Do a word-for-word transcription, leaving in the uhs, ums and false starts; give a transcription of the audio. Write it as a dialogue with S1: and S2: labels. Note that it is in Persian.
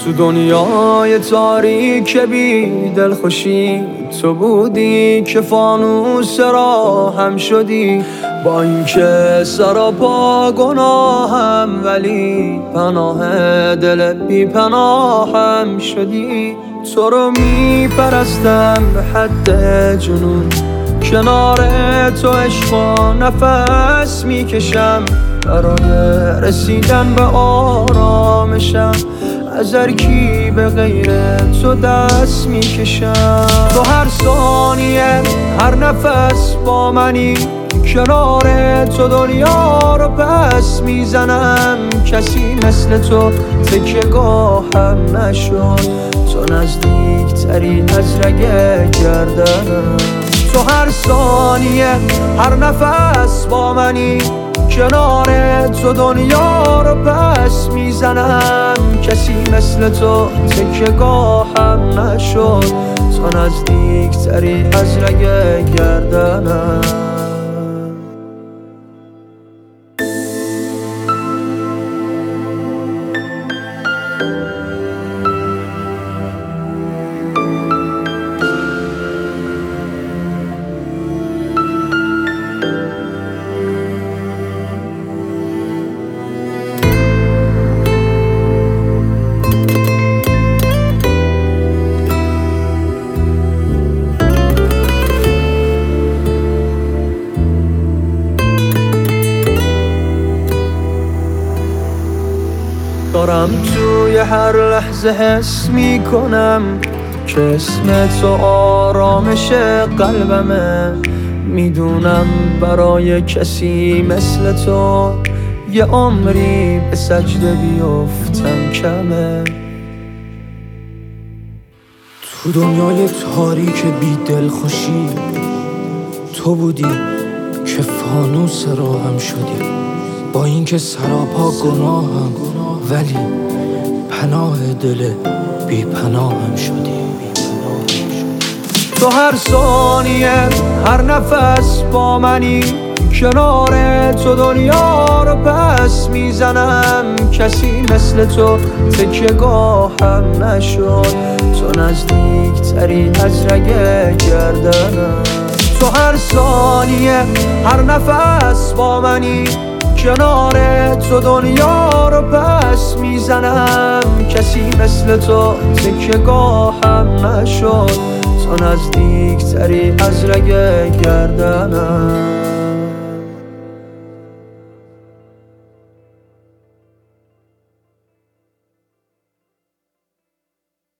S1: تو دنیای تاریک بی دلخوشی تو بودی که فانوس راهم شدی. با اینکه سراپا گناهم ولی پناه دل بی پناهم شدی. تو رو میپرستم به حد جنون، کنار تو عشقا نفس میکشم. برای رسیدن به آرامشم از هر کی به غیر تو دست میکشم. تو هر ثانیه هر نفس با منی، کنار تو دنیا رو پس میزنم. کسی مثل تو تکیه گاهم نشد، تو نزدیک تری از رگ گردنم. تو هر ثانیه هر نفس با منی، کنار تو دنیا رو پس میزنم. کسی مثل تو تکیه گاهم نشد، تو نزدیک تری از رگ گردنم. دارم توی هر لحظه حس میکنم که اسم تو آرامش قلبمه. میدونم برای کسی مثل تو یه عمری به سجده بیفتم کمه.
S2: تو دنیای تاریک بی دلخوشی تو بودی که فانوس راهم شدی. با اینکه سراپا گناهم ولی پناه دل بی پناهم شدی.
S1: تو هر ثانیه هر نفس با منی، کنار تو دنیا رو پس میزنم. کسی مثل تو تکیه گاهم نشد، تو نزدیک تری از رگ گردنم. تو هر ثانیه هر نفس با منی، کنار تو دنیا رو پس میزنم. کسی مثل تو تکیه گاهم نشد، تو نزدیک تری از رگ گردنم.